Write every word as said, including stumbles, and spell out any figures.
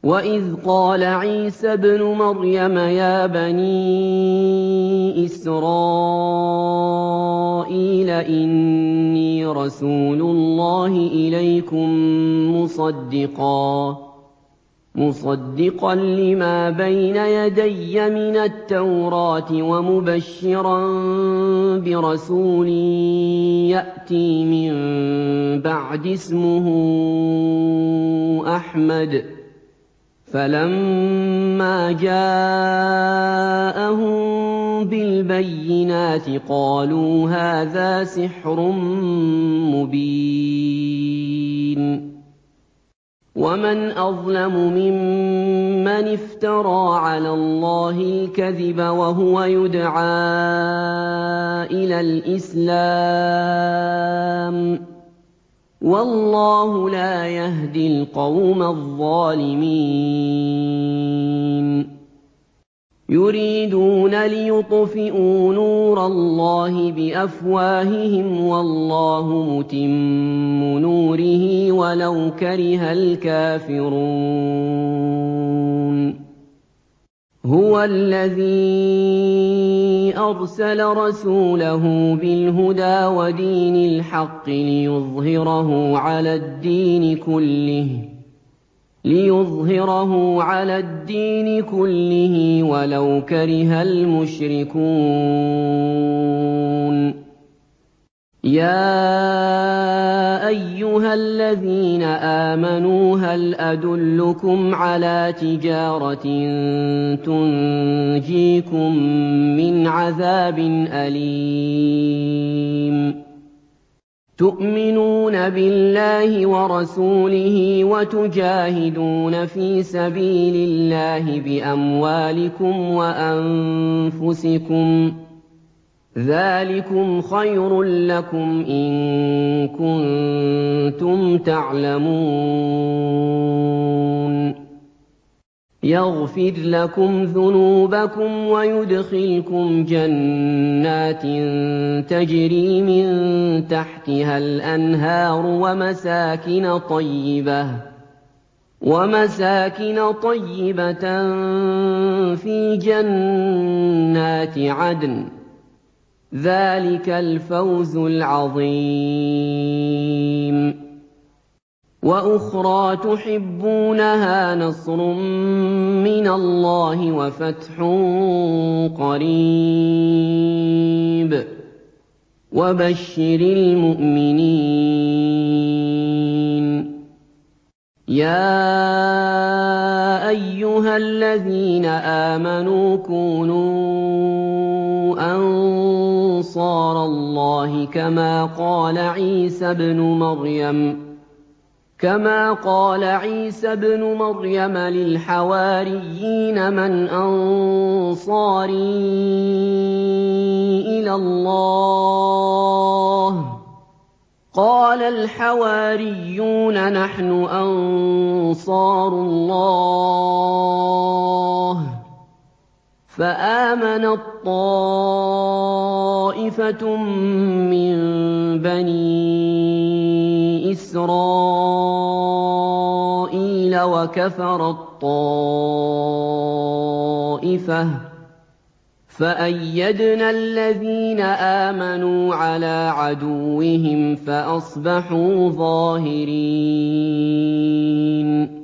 وَإِذْ قَالَ عِيسَى ابْنُ مَرْيَمَ يَا بَنِي إِسْرَائِيلَ إِنِّي رَسُولُ اللَّهِ إِلَيْكُم مُّصَدِّقًا مُصَدِّقًا لِّمَا بَيْنَ يَدَيَّ مِنَ التَّوْرَاةِ وَمُبَشِّرًا بِرَسُولٍ يَأْتِي مِن بَعْدِي اسْمُهُ أَحْمَدُ ۖ فَلَمَّا جَاءَهُم بِالْبَيِّنَاتِ قَالُوا هَٰذَا سِحْرٌ مُّبِينٌ وَمَنْ أَظْلَمُ مِمَّنِ افْتَرَىٰ عَلَى اللَّهِ الْكَذِبَ وَهُوَ يُدْعَىٰ إِلَى الْإِسْلَامِ ۚ وَاللَّهُ لَا يَهْدِي الْقَوْمَ الظَّالِمِينَ يُرِيدُونَ لِيُطْفِئُوا نُورَ اللَّهِ بِأَفْوَاهِهِمْ وَاللَّهُ مُتِمُّ نُورِهِ وَلَوْ كَرِهَ الْكَافِرُونَ هُوَ الَّذِي أَرْسَلَ رَسُولَهُ بِالْهُدَىٰ وَدِينِ الْحَقِّ لِيُظْهِرَهُ عَلَى الدِّينِ كُلِّهِ لِيُظْهِرَهُ عَلَى الدِّينِ كُلِّهِ وَلَوْ كَرِهَ الْمُشْرِكُونَ يَا أَيُّهَا الَّذِينَ آمَنُوا هَلْ أَدُلُّكُمْ عَلَىٰ تِجَارَةٍ تُنجِيكُم مِّنْ عَذَابٍ أَلِيمٍ تُؤْمِنُونَ بِاللَّهِ وَرَسُولِهِ وَتُجَاهِدُونَ فِي سَبِيلِ اللَّهِ بِأَمْوَالِكُمْ وَأَنفُسِكُمْ ۚ ذَٰلِكُمْ خَيْرٌ لَّكُمْ إِن كُنتُمْ تَعْلَمُونَ يَغْفِرْ لَكُمْ ذُنُوبَكُمْ وَيُدْخِلْكُمْ جَنَّاتٍ تَجْرِي مِن تَحْتِهَا الْأَنْهَارُ وَمَسَاكِنَ طَيِّبَةً وَمَسَاكِنَ طَيِّبَةً فِي جَنَّاتِ عَدْنٍ ۚ ذَٰلِكَ الْفَوْزُ الْعَظِيمُ وَأُخْرَىٰ تُحِبُّونَهَا نَصْرٌ مِّنَ اللَّهِ وَفَتْحٌ قَرِيبٌ وَبَشِّرِ الْمُؤْمِنِينَ يَا أَيُّهَا الَّذِينَ آمَنُوا كُونُوا أَنصَارَ اللَّهِ كَمَا قَالَ عِيسَى ابْنُ مَرْيَمَ كما قال عيسى ابْنُ مريم للحواريين من أنصاري إلى الله قال الحواريون نحن أنصار الله فآمنت طائفة من بني إسرائيل وكفرت طائفة فأيدنا الذين آمنوا على عدوهم فأصبحوا ظاهرين